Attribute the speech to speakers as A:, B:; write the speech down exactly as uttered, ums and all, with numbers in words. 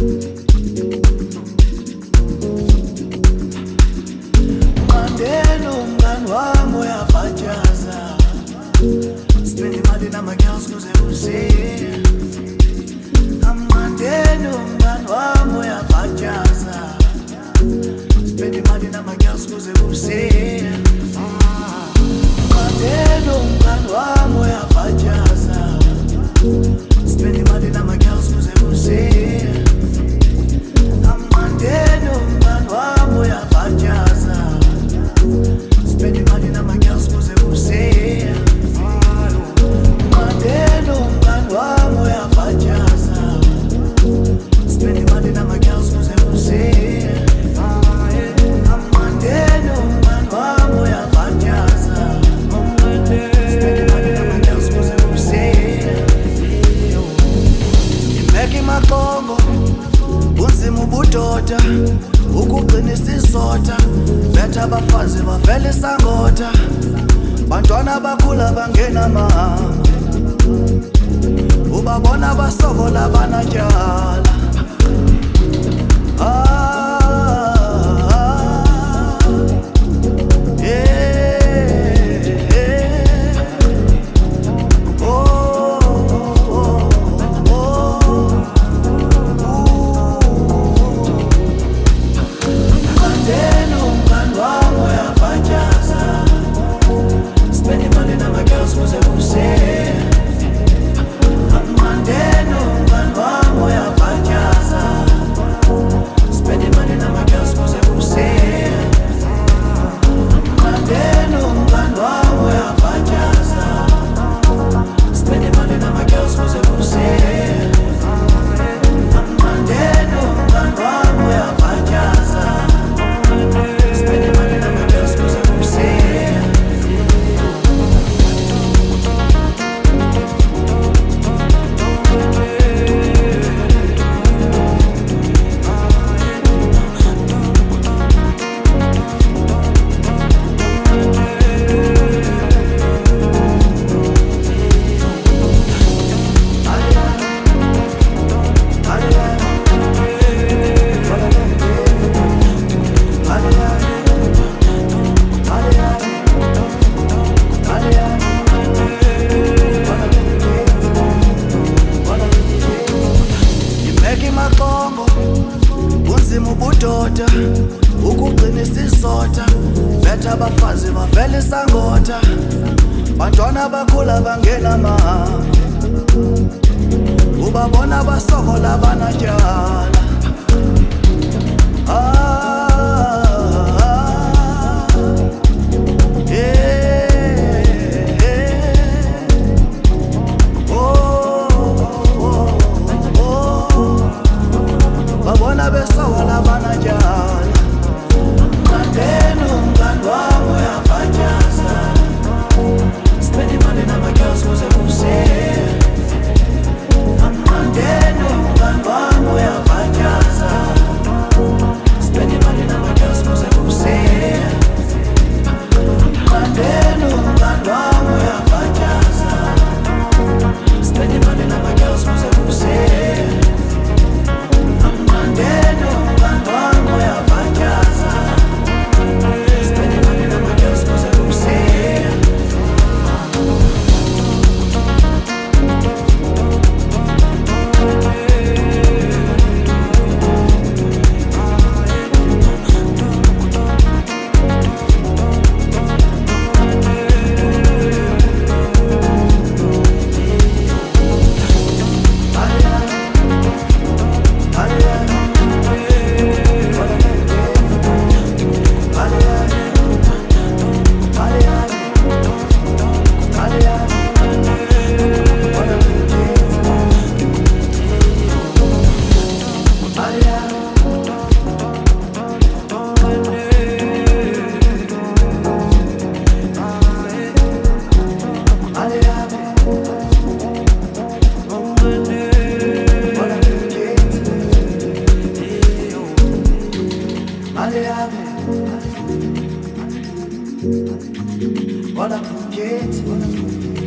A: Mandela umngani wami uyabhajaza, spend imali nama-girls kuze kusile. Mandela umngani wami uyabhajaza, spend imali nama-girls kuze kusile. Mandela umngani wami uyabhajaza, spend imali nama-girls kuze kusile. Mandela umngani wami uyabhajaza, spend imali nama-girls kuze kusile. Mandela umngani wami uyabhajaza, spend imali nama-girls kuze kusile. Mandela umngani wami uyabhajaza, spend imali nama-girls kuze kusile. Imeke makongo bunzima ubudoda, ukuqinisa isizotha, betha abafazi bavele sangotha, bantwana bakhula bangena mahamba, ubabona basokola banatyala. Bunzima ubudoda, ukuqinisa isizotha, betha abafazi bavele sangotha, bantwana bakhula bangena mahamba, ubabona basokola banatyala. Babona besokola banatyala. Mandela umngani wami uyabhajaza, spend imali nama-girls kuze kusile. Mandela umngani wami uyabhajaza, spend imali nama-girls kuze kusile. Mandela umngani wami uyabhajaza, spend imali nama-girls kuze kusile. Mandela umngani wami uyabhajaza, spend imali nama-girls kuze kusile. What I'm